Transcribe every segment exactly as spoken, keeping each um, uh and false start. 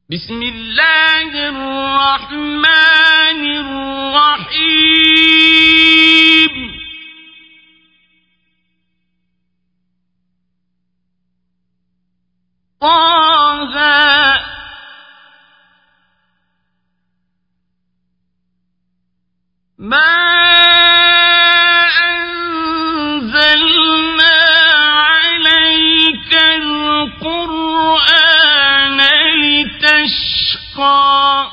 بسم الله الرحمن الرحيم طه ما أنزلنا عليك القرآن لتشقى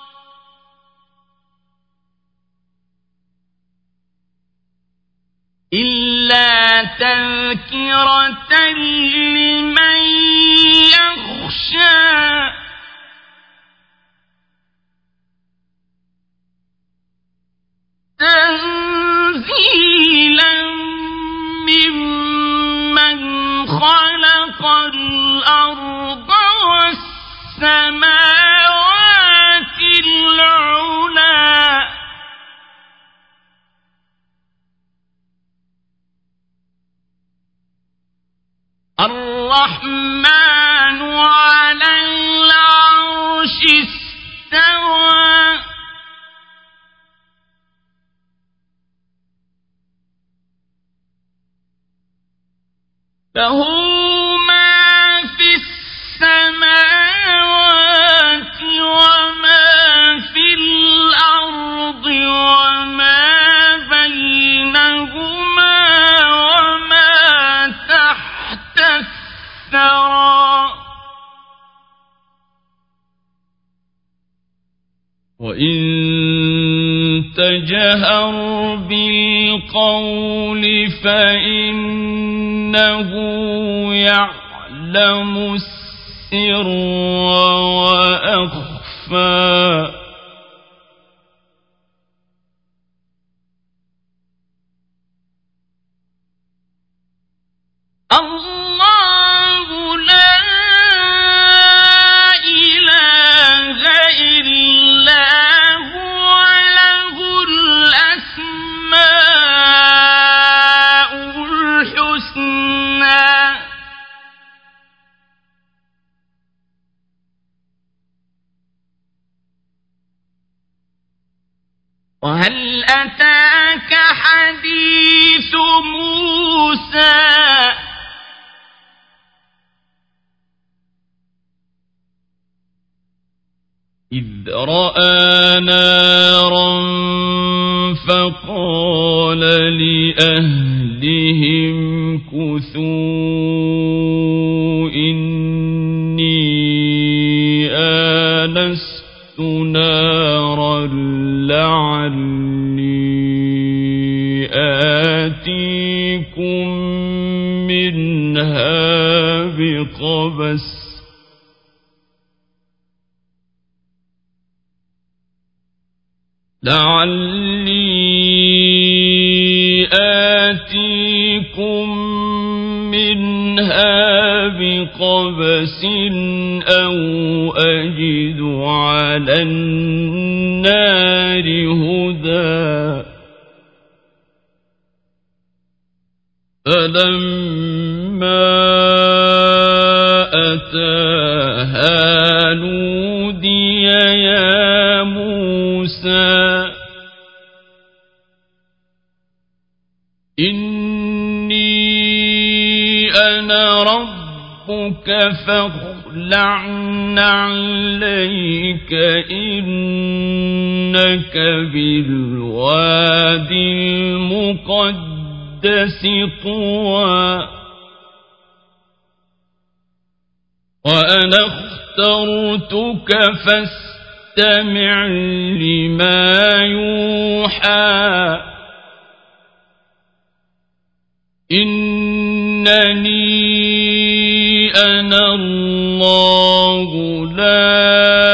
إلا تذكرة لمن يخشى تنزيلا ممن خلق الأرض والسماوات العلى الرحمن على العرش استوى له ما في السماوات وما في الأرض وما بينهما وما تحت الثرى وإن تجهر بالقول فإنه يعلم السر وأخفى الله لا إله إلا هو له الأسماء الحسنى وهل أتاك حديث موسى إذ رأى نارا فقال لأهلهم كثوا إني آنست نارا لعلي آتيكم منها بقبس لعلي آتيكم منها بقبس أو أجد على النار هدى فلما أتاها نودي يا موسى إني أنا ربك فاخلع نعليك إنك بالوادي المقدس طوى وأنا اخترتك فاستمع لما يوحى إنني أنا الله لا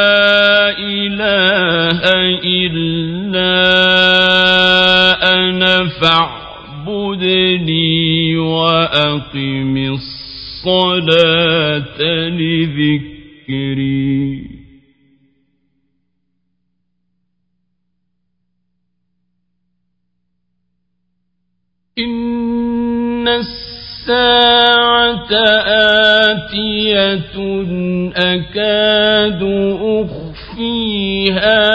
إله إلا أنا فاعبدني وأقم الصلاة لذكري إن الساعة آتية أكاد أخفيها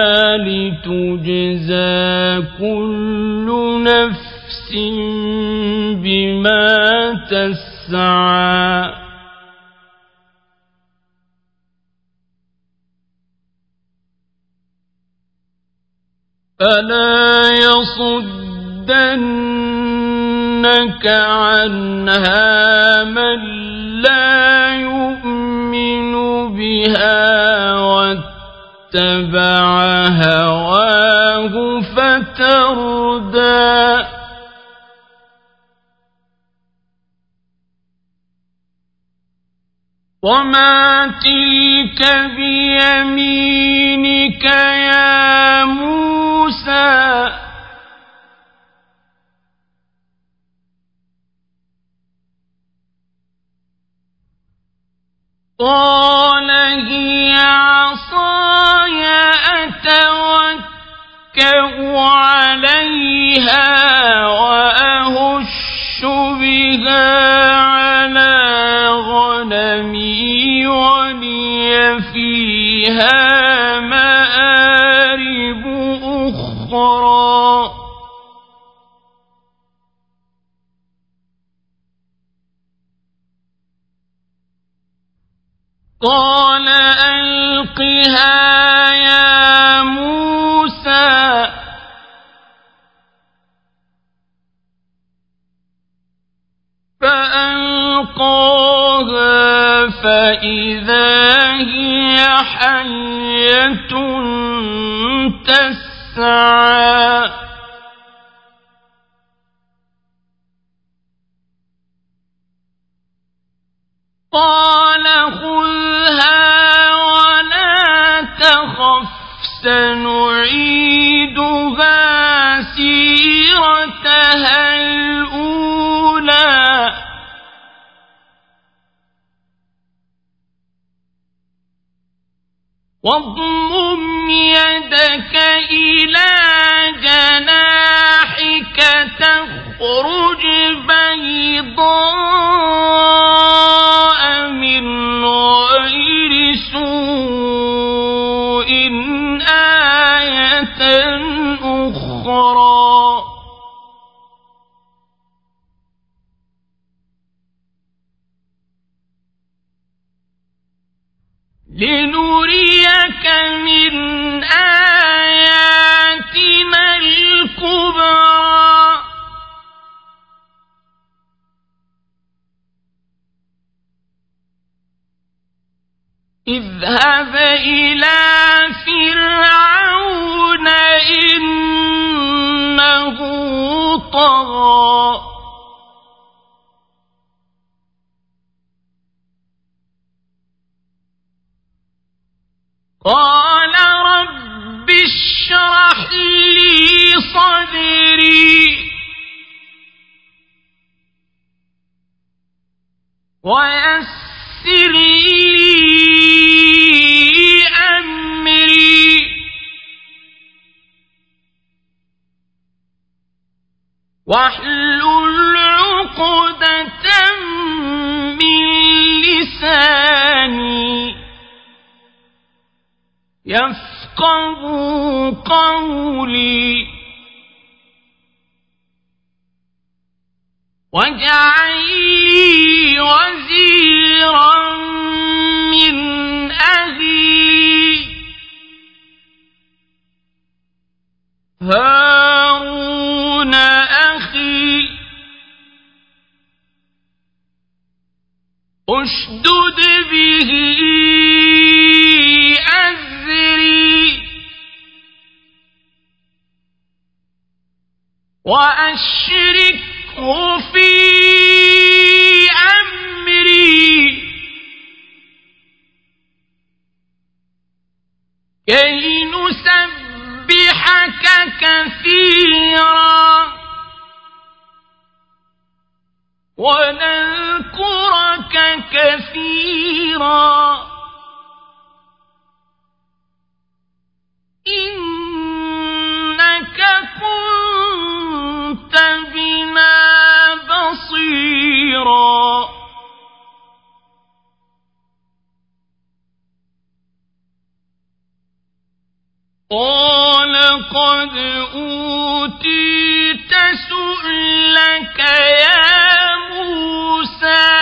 لتجزى كل نفس بما تسعى فلا يصدنك عنها من لا يؤمن بها واتبع هواه فتردى وما تلك بيمينك يا موسى قال هي عصاي أتوكأ عليها وأهش بها على غنمي ولي فيها مآرب أخرى قال ألقها يا موسى فألقاها فإذا هي حية تسعى قال خذها ولا تخف سنعيدها سيرتها الأولى واضمم يدك إلى جناحك تخرج بيضاء من غير سوء آية أخرى لنريك من آياتنا الكبرى اذهب إلى فرعون إنه طغى قال رب اشرح لي صدري ويسر لي أمري واحلل عقدة من لساني يفقهوا قولي واجعل لي وزيرا من أهلي هارون أخي اشدد به أزري وأشركه في أمري كي نسبحك كثيرا ونذكرك كثيرا إنك كنت بنا بصيرا قال قد أوتيت سؤلك يا موسى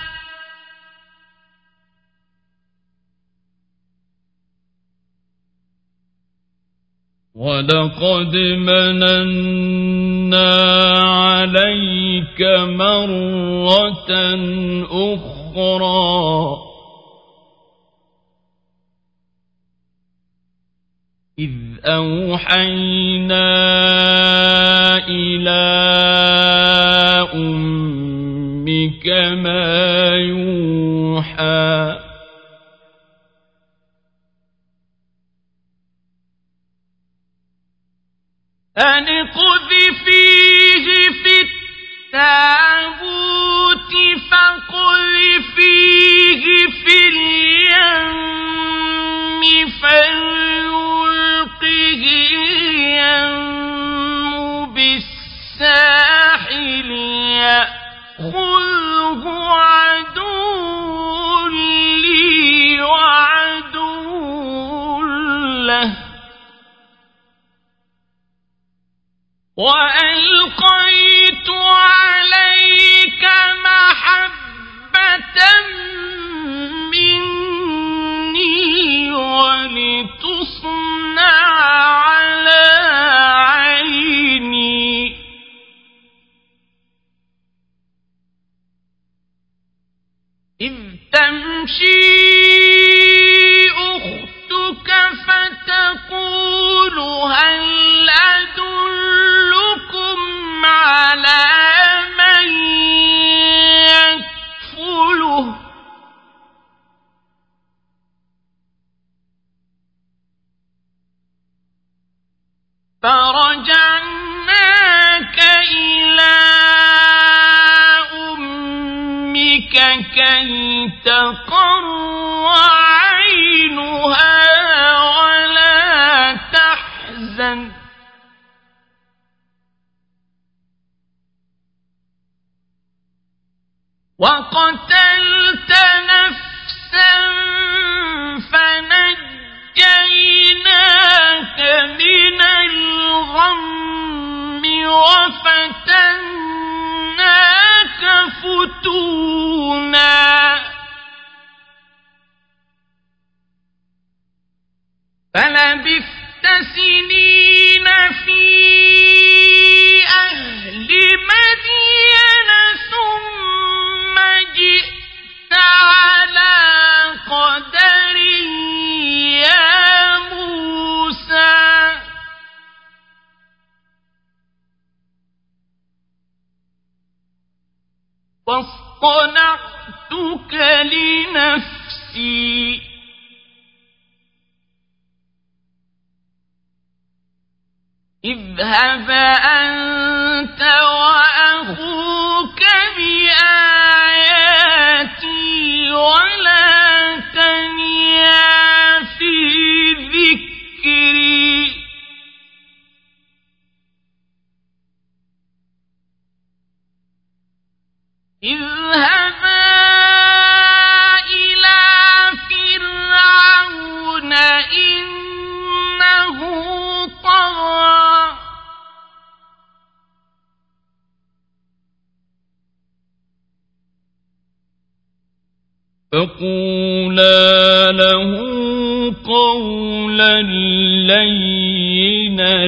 ولقد مننا عليك مرة أخرى إذ أوحينا إلى أمك ما يوحى أن اقذفيه في التابوت فاقذفيه في اليم فليلقه اليم بالساحل يأخذه عدو لي وعدو له وألقيت عليك محبة مني ولتصنع على عيني إذ تمشي أختك فتقول هل أدلكم على من يكفله فرجعناك إلى أمك كي تقر عينها ولا تحزن وقتلت نفسا فنجيناك من الغم وفتناك فتونا فلبثت سنين في أهل مدين ثم جئت على قدر يا موسى واصطنعتك لنفسي اذهب أنت وأخوك بآياتي ولا تنيا في ذكري اذهبا إلى فرعون إنه طغى فقولا له قولا لينا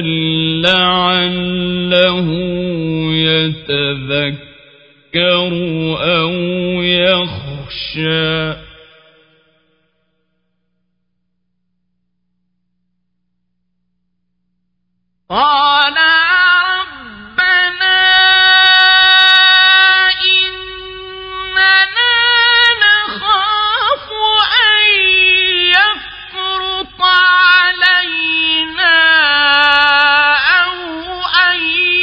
لعله يتذكر أو يخشى قال ربنا إننا نخاف أن يفرط علينا أو أن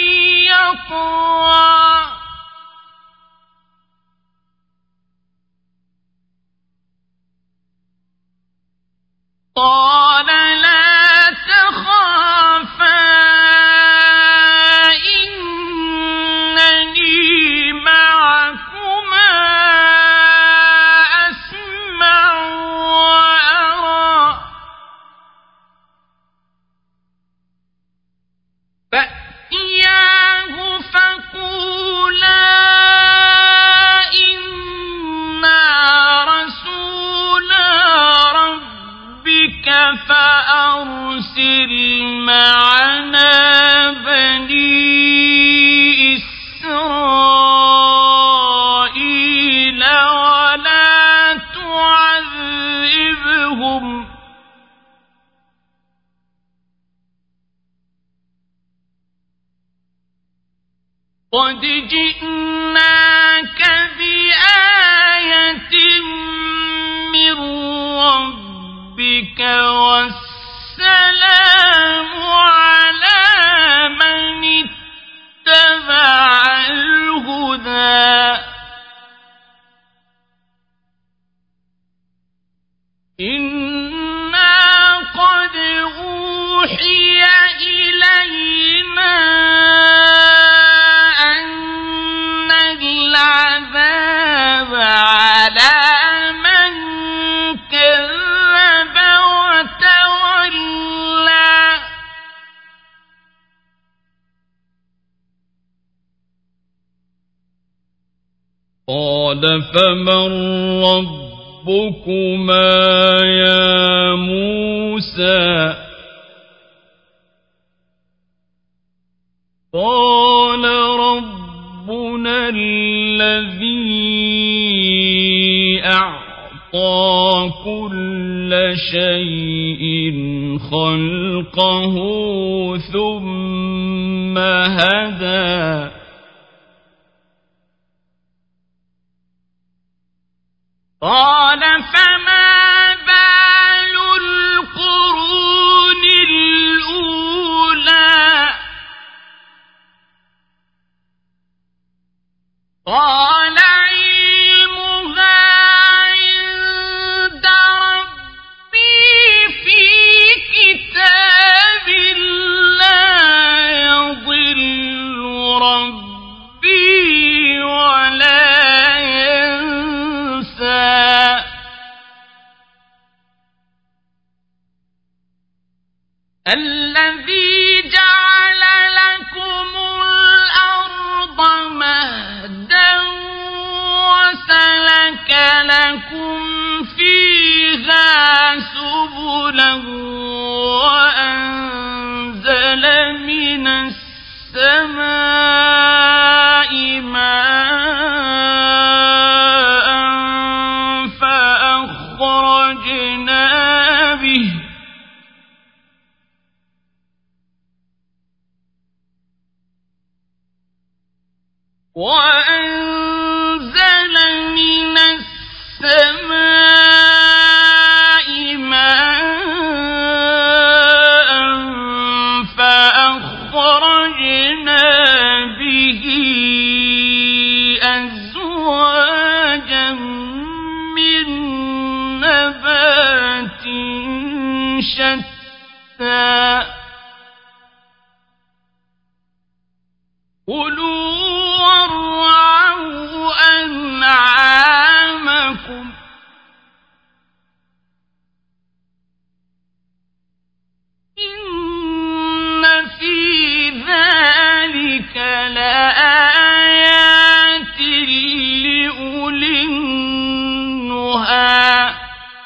يطغى قال لا تخافا إنني معكما أسمع وأرى فأرسل معنا بني إسرائيل ولا تعذبهم قد جئناك بآية من ربك والسلام على من اتبع الهدى إنا قد أوحي إلينا أن العذاب على من كذب وتولى قال فمن ربكما يا موسى قال ربنا الذي أعطى كل شيء خلقه ثم هدى قال فما بال القرون الأولى قال علمها عند ربي في كتاب لا يضل ربي ولا ينسى الذي جعل لكم الأرض مهدا وسلك لكم فيها سبلا وأنزل من السماء ماء فأخرجنا به وأنزل من السماء ماء فأخرجنا به أزواجا من نبات شتى كلوا وارعوا أنعامكم إن في ذلك لآيات لأولي النهى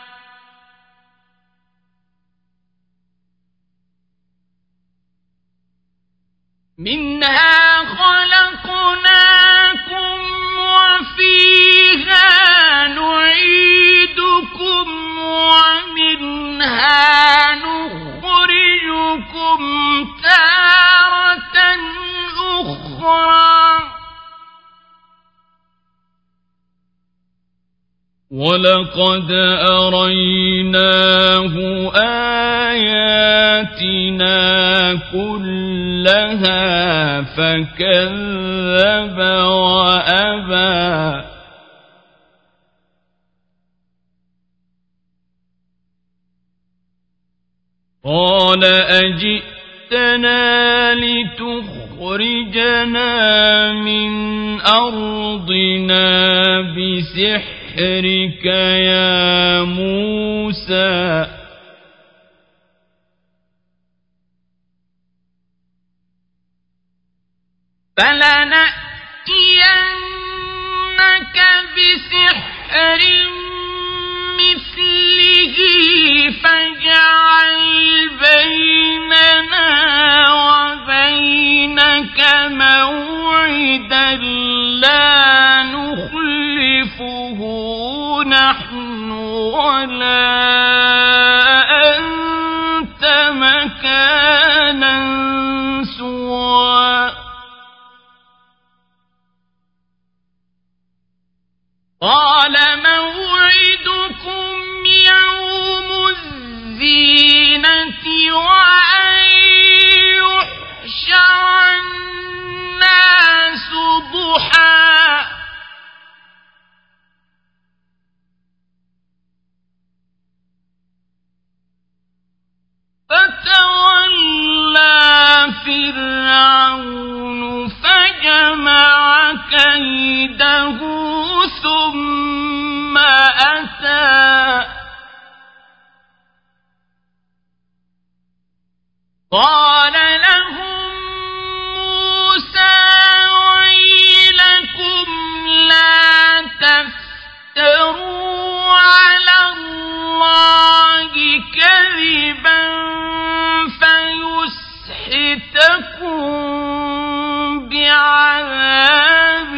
منها خلقناكم وفيها نعيدكم ومنها نخرجكم تارة أخرى ولقد أريناه آياتنا كلها فكذب وأبى قال أجئتنا لتخرجنا من أرضنا بسحرك يا موسى فلنأتينك بسحر مثله فاجعل وأن يحشر الناس ضحى فتولى فرعون فجمع كيده ثم أتى قال لهم موسى ويلكم لا تفتروا على الله كذبا فيسحتكم بعذاب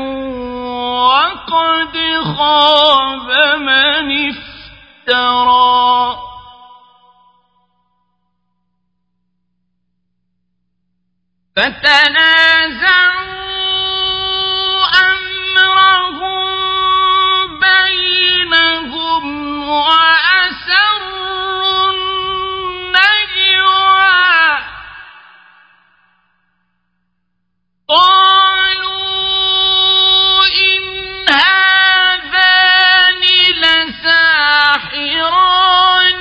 وقد خاب من افترى فتنازعوا أمرهم بينهم وأسروا النجوى قالوا إن هذان لساحران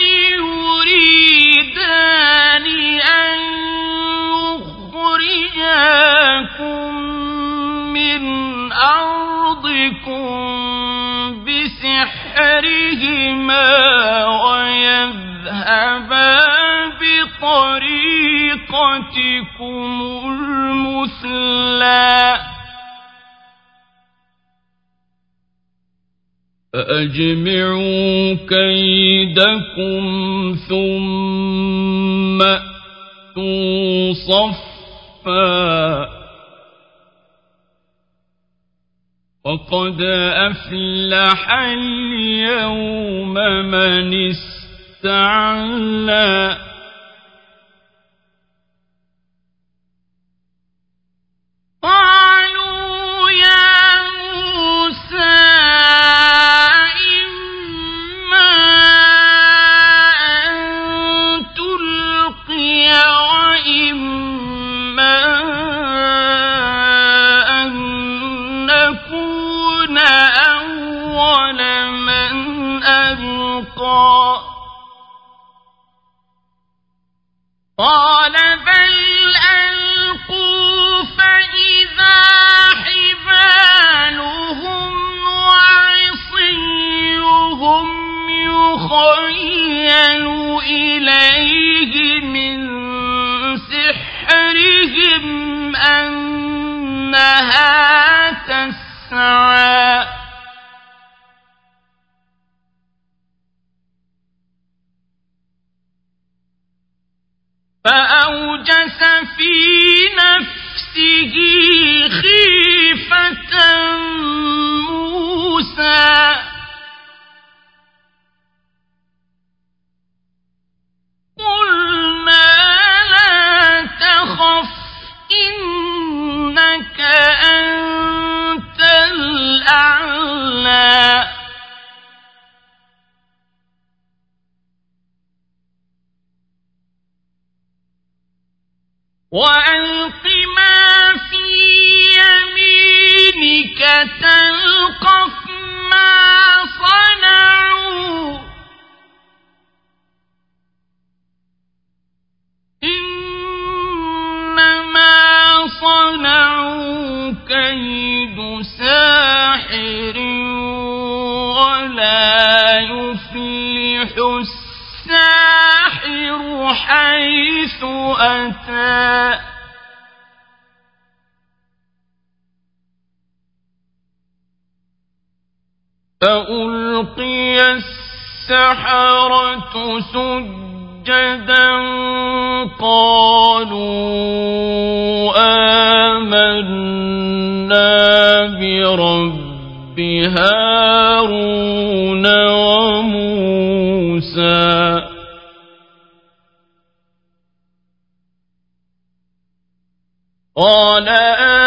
يريدان أن يخرجاكم من أرضكم بسحرهما ويذهبا بطريقتكم المثلى فأجمعوا كيدكم ثم أتوا صفا وقد أفلح اليوم من استعلى قالوا يا موسى إما أن تلقي وإما أن نكون أول من ألقى قال بل ألقوا فإذا حبالهم وعصيهم يخيل إليه من سحرهم أنها تسعى فأوجس في نفسه خيفة موسى قلنا لا تخف إنك أنت الأعلى وألق ما في يمينك تلقف ما صنعوا إنما صنعوا كيد ساحر ولا يفلح الساحر حيث أتى فألقي السحرة سجدا قالوا آمنا برب هارون وموسى قال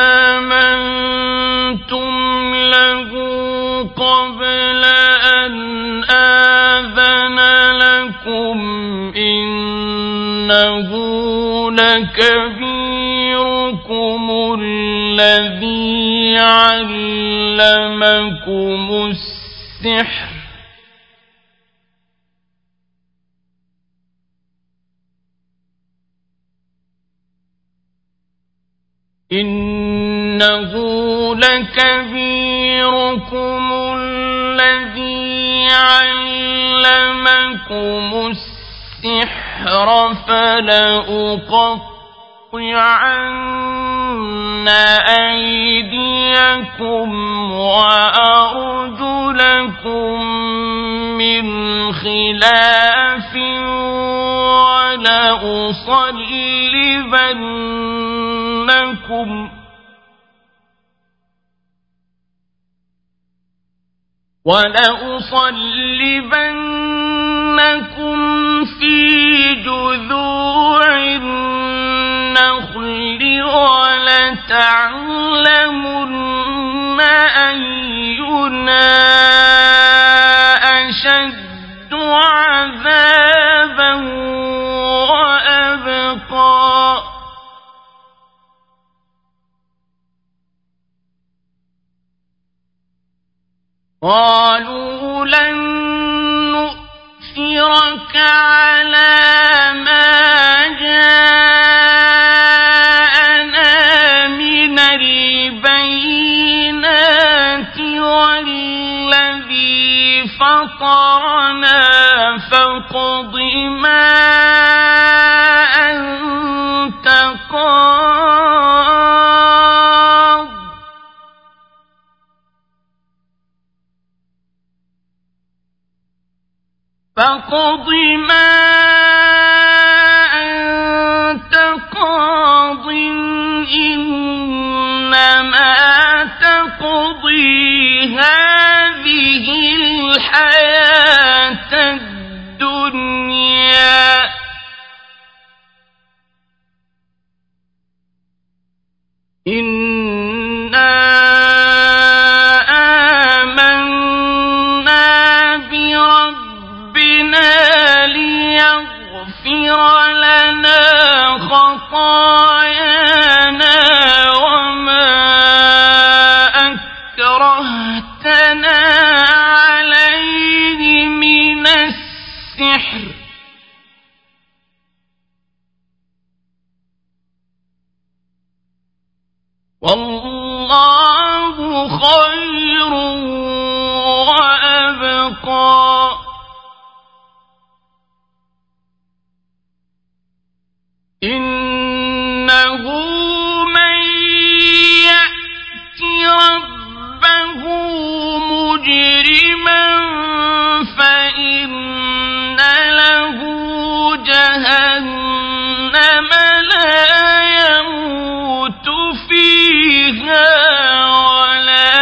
آمنتم له قبل أن آذن لكم إنه لكبيركم الذي علمكم السحر إنه لكبيركم الذي علمكم السحر فلأقطعن أيديكم وأرجلكم من خلاف ولأصلبنكم ولأصلبنكم في جذوع النخل ولتعلمن أينا أشد عذابا وأبقى قالوا لن نؤثرك على ما جاءنا من البينات والذي فطرنا فاقض ما أنت قاض فاقض ما أنت قاض إنما تقضي هذه الحياة الدنيا إنا آمنا بربنا ليغفر لنا خطايانا وما أكرهتنا عليه من السحر والله خير وأبقى إنه من يأت ربه مجرما فإن له جهنم لا يموت فيها ولا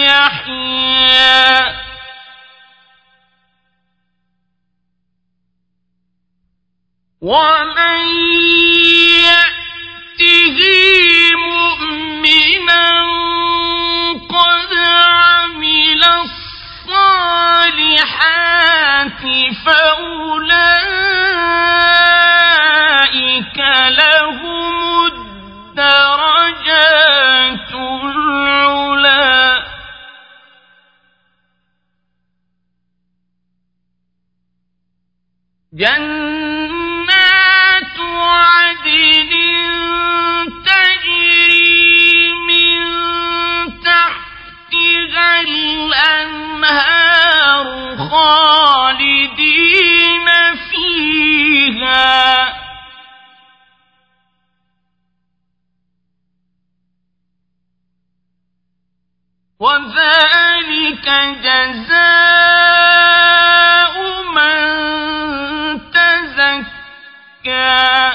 يحيا ومن يأته مؤمنا قد عمل الصالحات فأولئك لهم الدرجات العلى جنات عدن تجري من تحتها الأنهار خالدين فيها وذلك جزاء من تزكى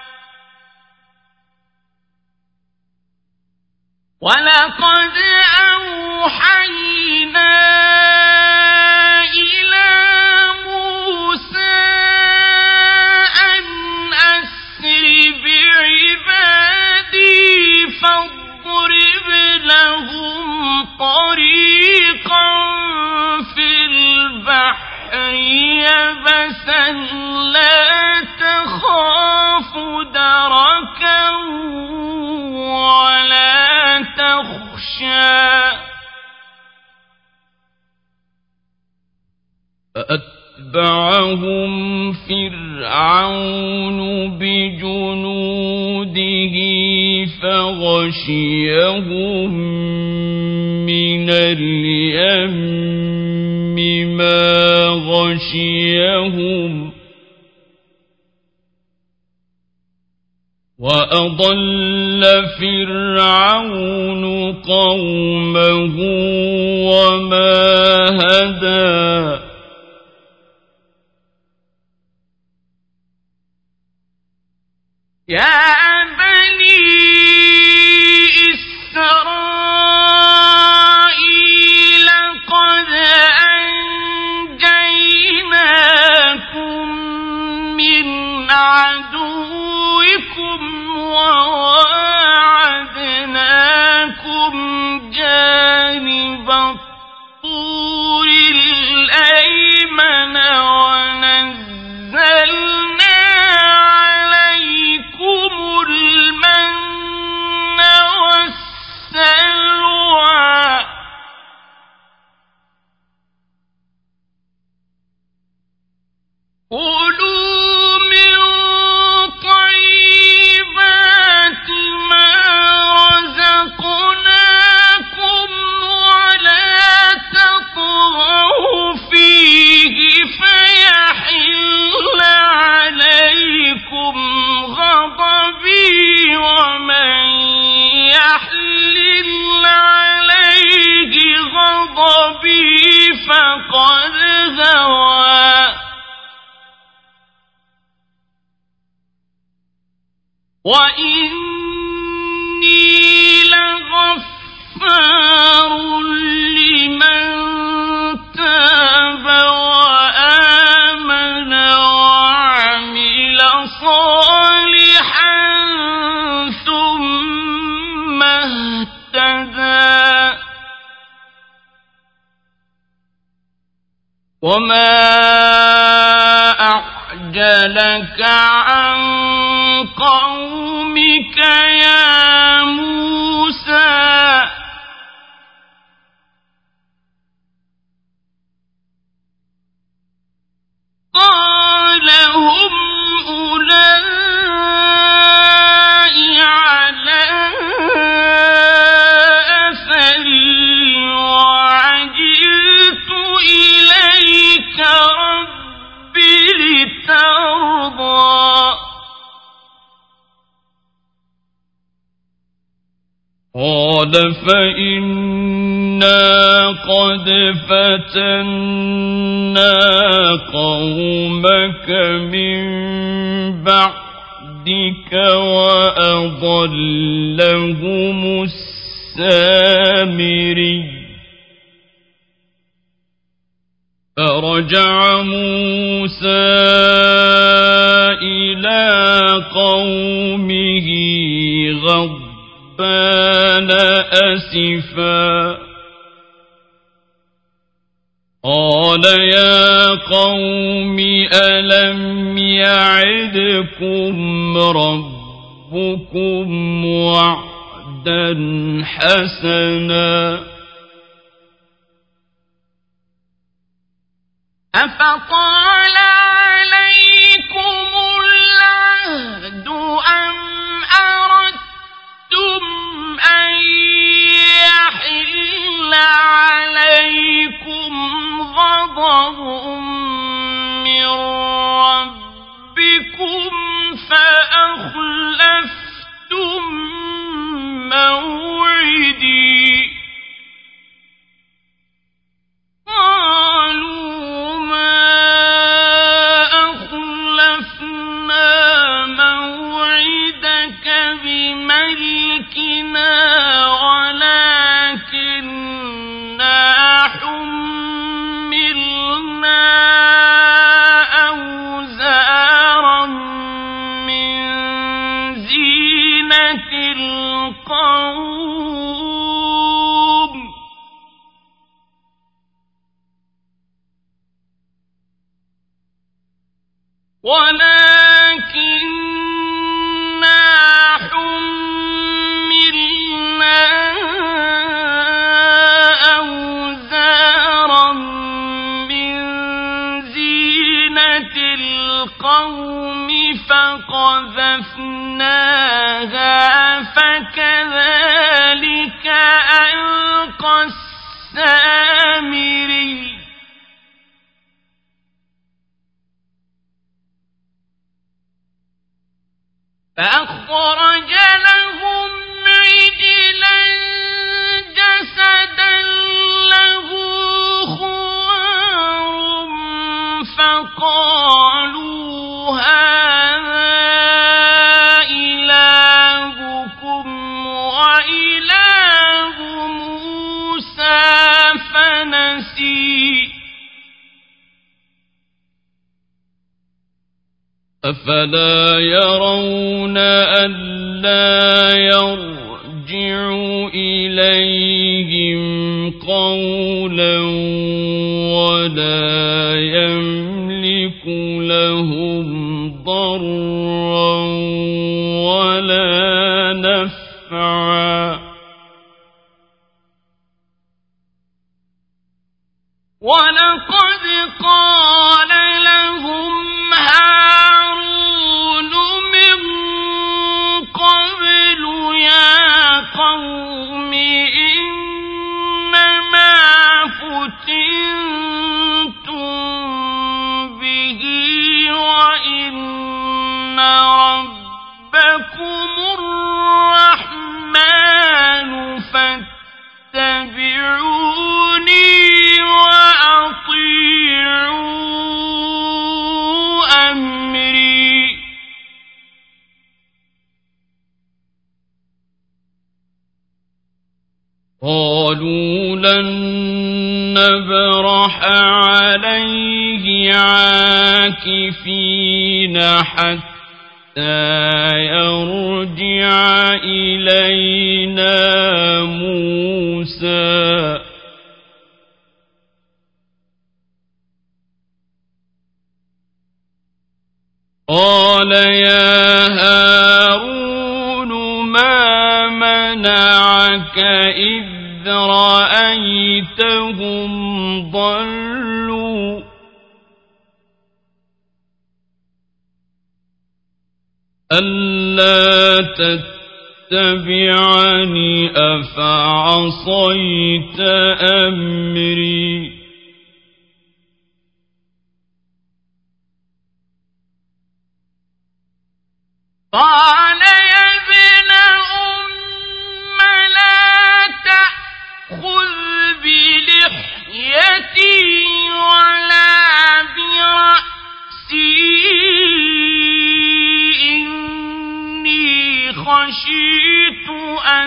ولقد أوحينا إلى موسى أن أسر بعبادي فاضرب لهم طريقا فِرْعَوْنُ بِجُنُودِهِ فَغَشِيَهُم مِّنَ الْيَمِّ مَا غَشِيَهُمْ وَأَضَلَّ فِرْعَوْنُ قَوْمَهُ وَمَا هَدَىٰ يَا بَنِي إِسْرَائِيلَ قَدْ أَنجَيْنَاكُم مِّنْ عَدُوِّكُمْ وَوَاعَدْنَاكُمْ جَانِبَ الطُّورِ الْأَيْمَنَ وَنَزَّلْنَا عَلَيْكُمُ الْمَنَّ وَالسَّلْوَىٰ كُلُوا مِن طَيِّبَاتِ مَا رَزَقْنَاكُمْ وَلَا تَطْغَوْا فِيهِ فَيَحِلَّ عَلَيْكُمْ غَضَبِي وَمَن يَحْلِلْ عَلَيْهِ غَضَبِي فَقَدْ هَوَىٰ وَإِنِّي لَغَفَّارٌ لِّمَن تَابَ وَآمَنَ وَعَمِلَ صَالِحًا ثُمَّ اهْتَدَىٰ وَمَا أَعْجَلَكَ عَن قَوْمِكَ يَا مُوسَىٰ قَالَ هُمْ أُولَاءِ عَلَىٰ أَثَرِي وَعَجِلْتُ إِلَيْكَ رَبِّ لِتَرْضَىٰ قَالَ فَإِنَّا قَدْ فَتَنَّا قَوْمَكَ مِن بَعْدِكَ وَأَضَلَّهُمُ السَّامِرِيُّ فَرَجَعَ مُوسَىٰ إِلَىٰ قَوْمِهِ غَضْبَانَ أَسِفًا قَالَ يَا قَوْمِ أَلَمْ يَعِدْكُمْ رَبُّكُمْ وَعْدًا حَسَنًا أَفَطَالَ عَلَيْكُمُ الْعَهْدُ أَمْ أَرَدتُّمْ أَن يَحِلَّ عَلَيْكُمْ غَضَبٌ مِّن رَّبِّكُمْ فَأَخْلَفْتُم مَّوْعِدِي قَالُوا مَا أَخْلَفْنَا مَوْعِدَكَ بِمَلْكِنَا وَلَٰكِنَّا حُمِّلْنَا أَوْزَارًا مِّن فقذفناها فكذلك ألقى السامري فأخرج لهم عجلا جسدا له خوار فقالوا هذا إلهكم وإله موسى فنسي أفلا يرون ألا يرجع إليهم قولا ولا يملك لهم ضرا ولا نفعا ولقد قال لهم هارون من قبل يا قوم إنما فتنتم به وإن ربكم الرحمن فاتبعوني وأطيعوا أمري قالوا لن نبرح عليه عاكفين حتى يرجع إلينا موسى قال يا هارون ما منعك إذ رأيتهم ضلوا ألا تتبعني أفعصيت أمري قال يا ابن أم لا تأخذ بلحيتي ولا برأسي إني خشيت أن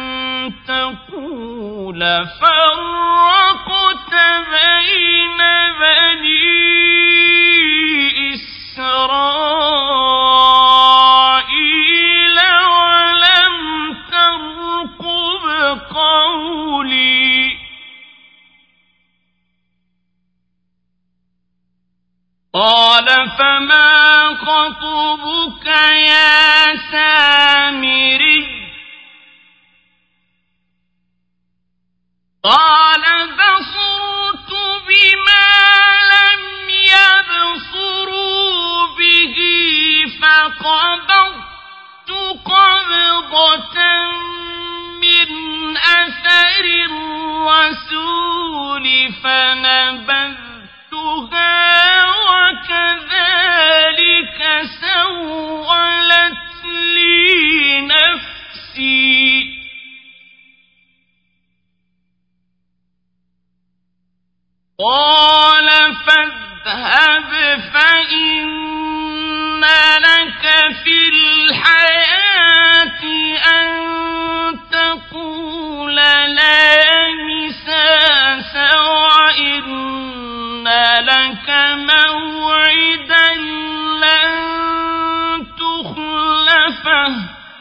تقول فرقت بين بني إسرائيل ولم ترقب قولي قال فما خطبك يا سامري قال بصرت بما لم يبصروا به فقبضت قبضة من أثر الرسول فنبذتها وكذلك سولت لي نفسي قال فاذهب فإن لك في الحياة أن تقول لا مساس وإن لك موعدا لن تخلفه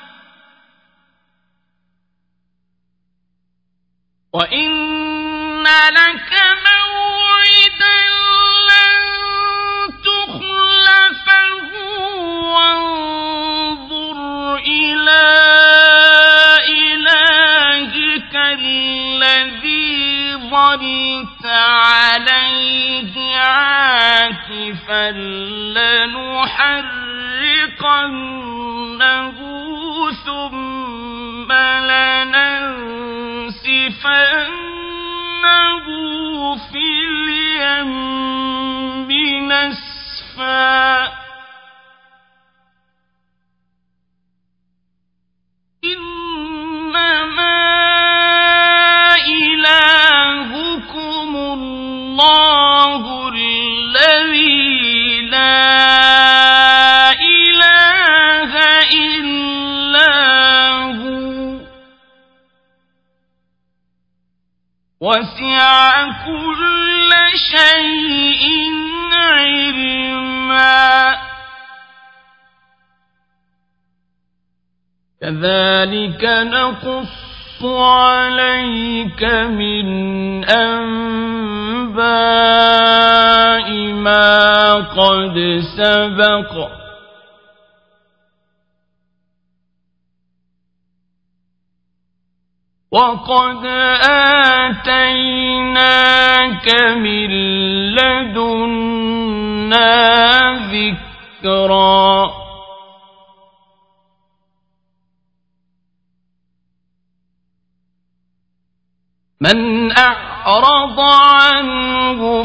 وإن لك موعدا لن تخلفه وانظر إلى إلهك الذي ظلت عليه عاكفا لنحرقنه ثم لننسفنه في اليم نسفا إنما إلهكم الله الذي لا إله إلا هو وسع كل شيء علما كذلك نقص عليك من أنباء ما قد سبق وقد آتيناك من لدنا ذكرا من أعرض عنه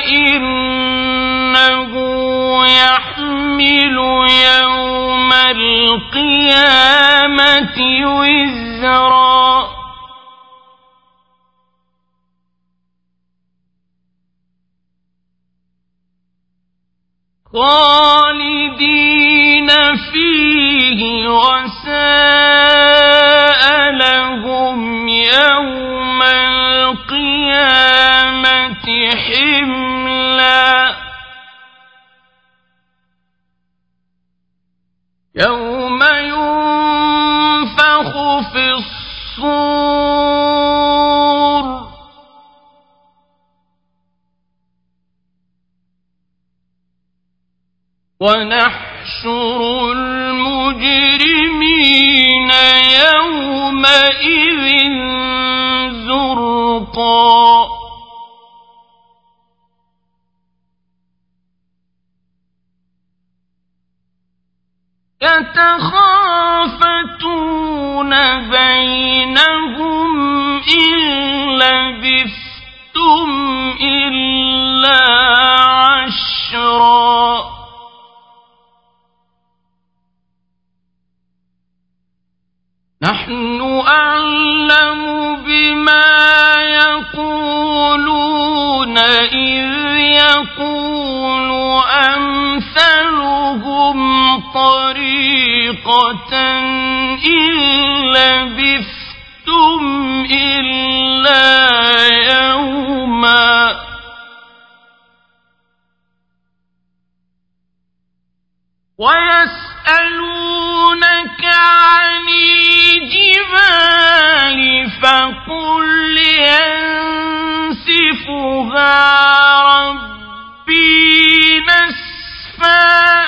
فإنه يحمل يوم القيامة وزرا خالدين فيه وساء لهم يوم القيامة حملا يوم ينفخ في الصور ونحشر المجرمين يومئذ زرقا يتخافتون بينهم إن لبثتم إلا عشرا نحن أعلم بما يقولون إذ يقول أمثلهم طريقة إن لبثتم إلا يوما ويسألونك عن الجبال فقل ينسفها ربي نسفا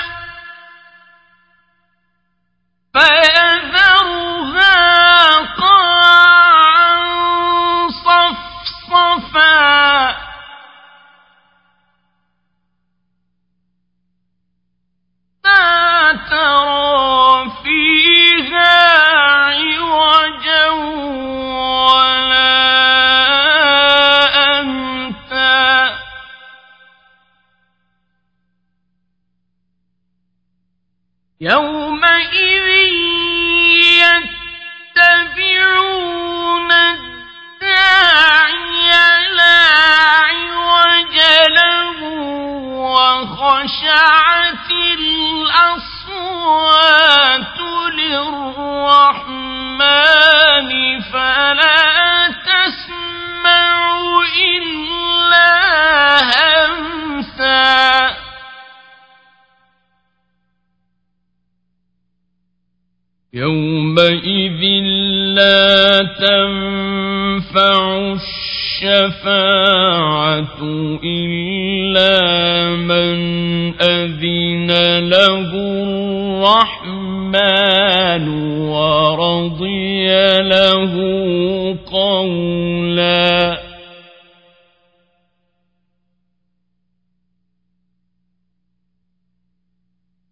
فيذرها قاعا صفصفا لا ترى فيها عوجا ولا أمتا يومئذ يتبعون الداعي لا عوج له وخشعت الأصوات للرحمن فلا تسمع إلا همسا يومئذ لا تنفع الشفاعة إلا من أذن له الرحمن ورضي له قولا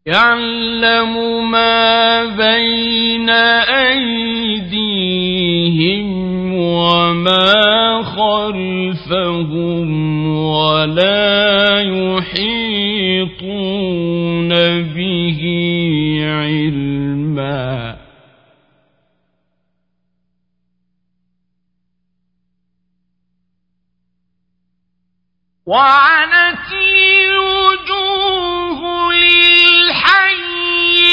يعلم ما بين أيديهم وما خلفهم ولا يحيطون به علما وعنت الوجوه للحي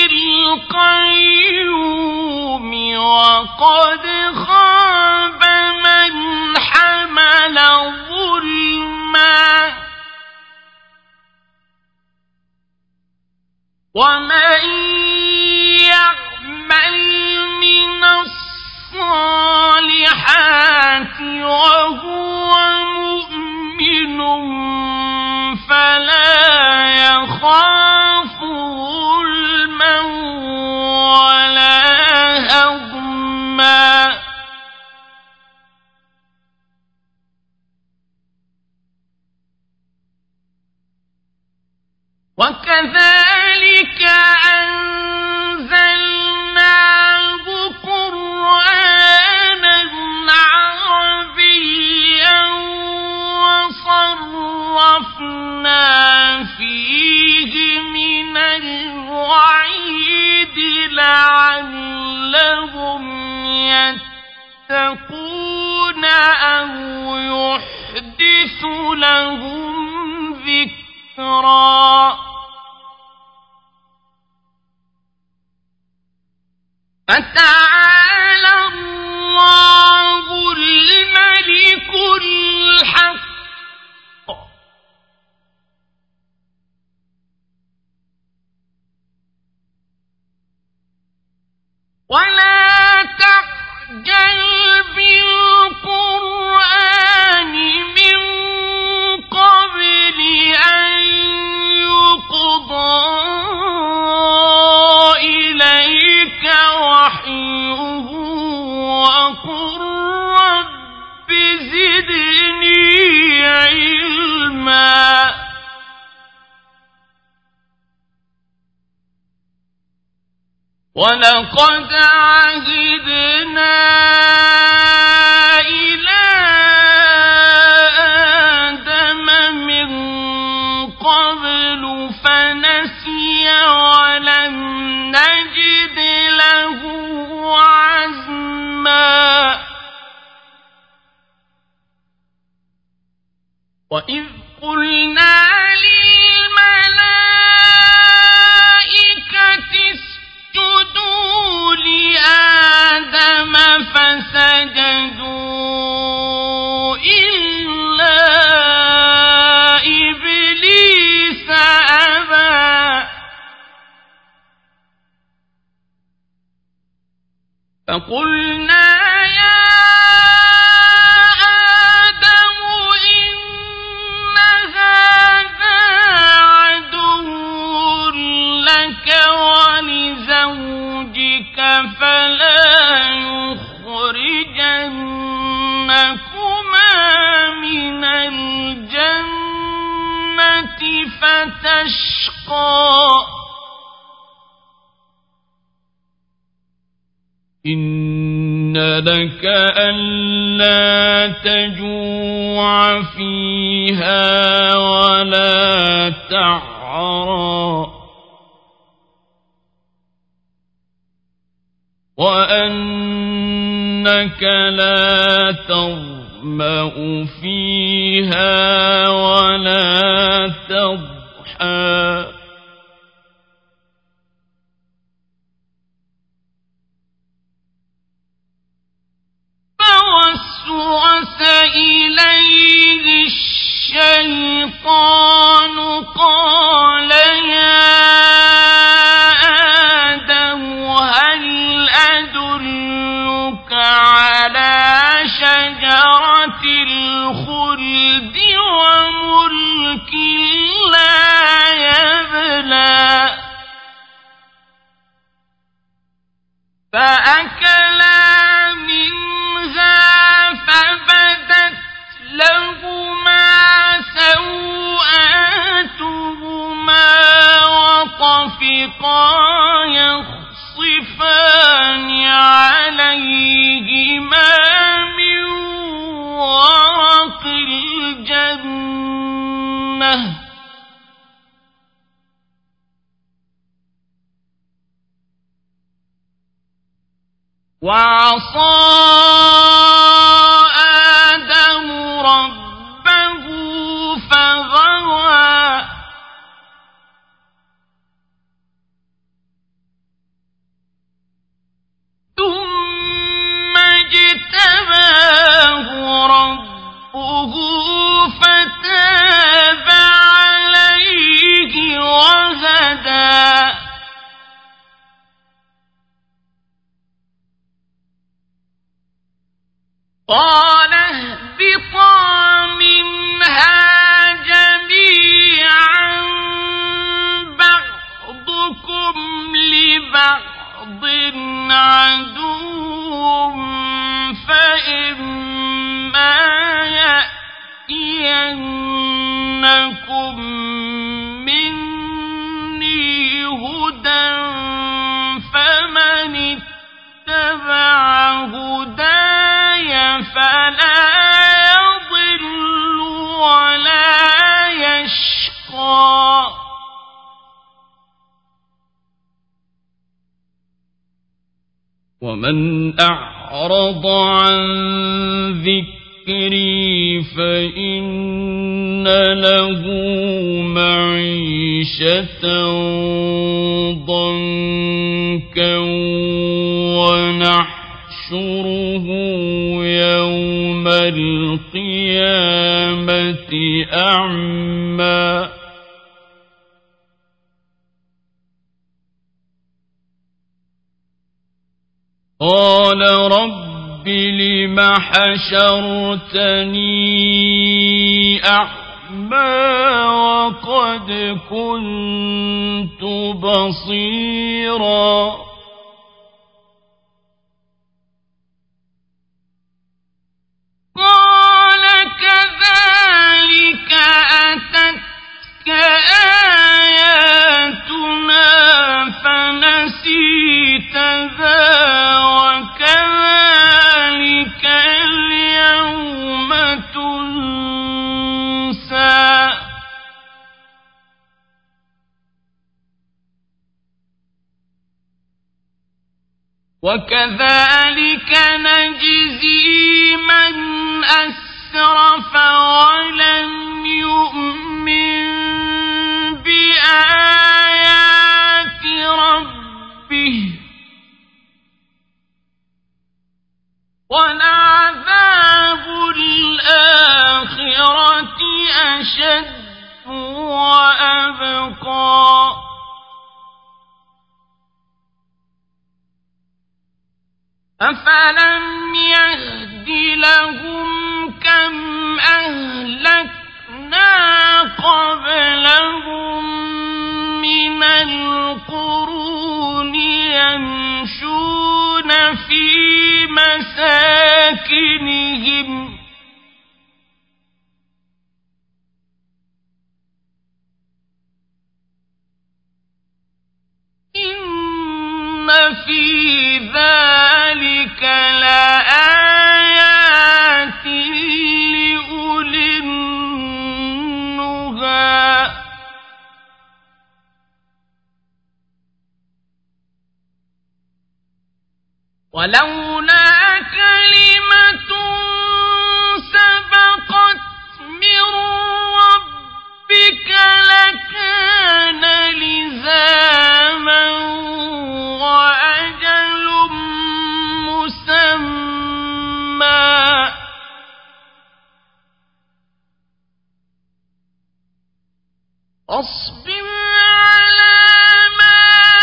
القيوم وقد خاب من حمل ظلما ومن يعمل من الصالحات وهو مؤمن فلا يخاف ظلما ولا هضما وكذلك أنزلناه قرآنا عربيا وصرفنا فيه من الوعيد لعلهم يتقون أو يحدث لهم ذكرا فتعالى الله الملك الحق ولا تعجل بالقرآن من قبل أن يقضى إليك وحيه وقل رب زدني علما ولقد عهدنا إلى آدم من قبل فنسي ولم نجد له عزما وإذ قلنا للملائكة اسجدوا لآدم فسجدوا إلا إبليس أبى فقلنا يا آدم إن هذا عدو لك ولزوجك فلا يخرجنكما من الجنة فتشقى إن لك ألا تجوع فيها ولا تعرى وأنك لا تظمأ فيها ولا تضحى فوسوس إليه الشيطان قال يا آدم هل أدلك على شجرة الخلد وملك لا يبلى فأكلا منها فبدت لهما سوآتهما وطفقا رافقا يخصفان عليهما من ورق الجنة وعصى آدم ربه فغوى ثم اجتباه ربه فتاب عليه وهدى قال اهبطا منها جميعا بعضكم لبعض عدو فإما يأتينكم مني هدى فمن اتبع هداي فلا يضل ولا يشقى ومن أعرض عن ذكري فإن له معيشة ضنكا ونحشره يوم القيامة أعمى قال رب لم حشرتني أعمى وقد كنت بصيرا قال كذلك أتتك آياتنا فنسيتها وكذلك اليوم تنسى وكذلك نجزي من أسرف ولم يؤمن بآيات ربه ولعذاب الآخرة أشد وأبقى أفلم يهد لهم كم أهلكنا قبلهم من القرون يمشون في مساكنهم إن في ذلك لآيات لأولي النهى ولولا كلمة سبقت من ربك لكان لزاما وأجل مسمى أصبر على ما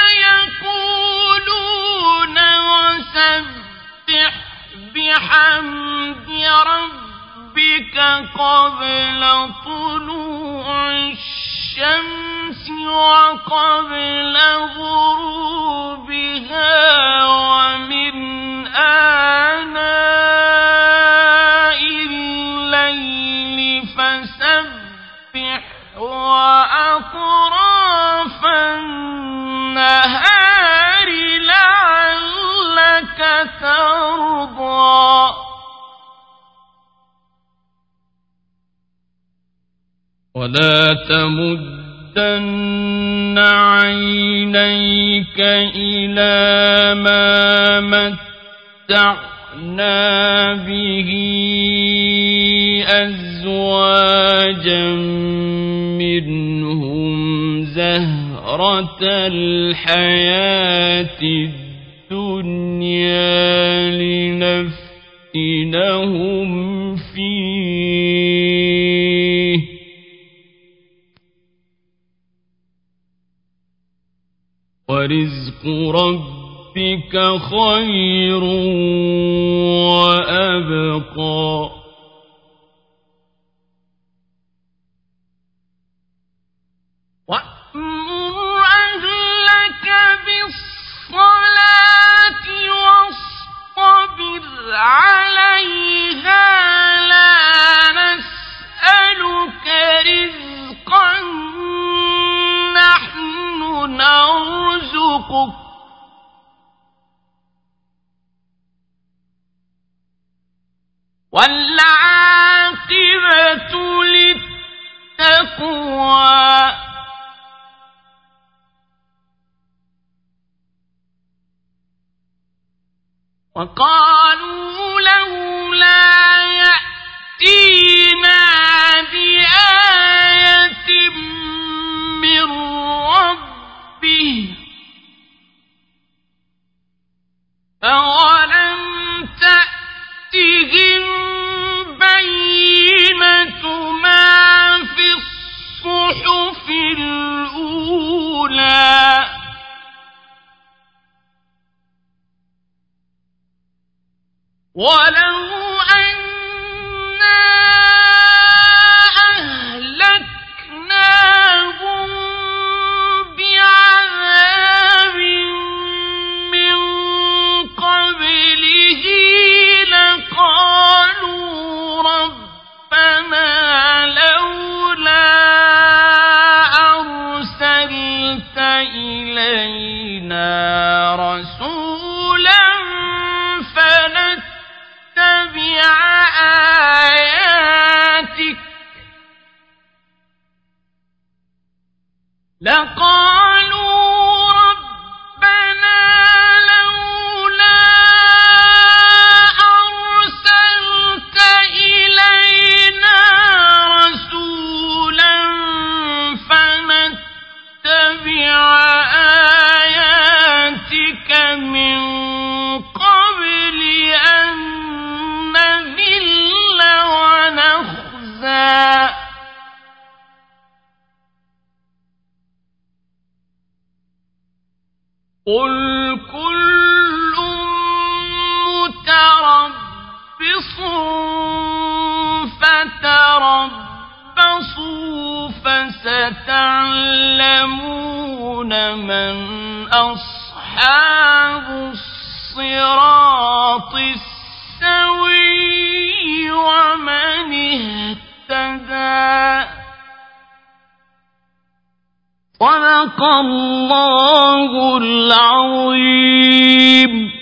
يقولون وسبح بحمد ربك قبل طلوع الشمس وقبل غروبها ومن آناء الليل فسبح وأطراف النهار ولا تمدن عينيك إلى ما متعنا به أزواجا منهم زهرة الحياة الدنيا لنفتنهم فيه ورزق ربك خير وأبقى وأمر أهلك بالصلاة واصطبر عليها لا نسألك رزقا نحن نرزقك والعاقبة للتقوى وقالوا لولا يأتينا بآية من ربه أولم تأتهم بينة ما في الصحف الأولى ولو أنا أهلكناهم بعذاب من قبله لقالوا ربنا لولا أرسلت إلينا رسولا فنتبع آياتك لقالوا ربنا لولا أرسلت إلينا رسولا فنتبع آياتك من قبل أن نذل ونخزى قل كل متربص فتربصوا فستعلمون من أصحاب الصراط السوي ومن اهتدى صدق الله العظيم.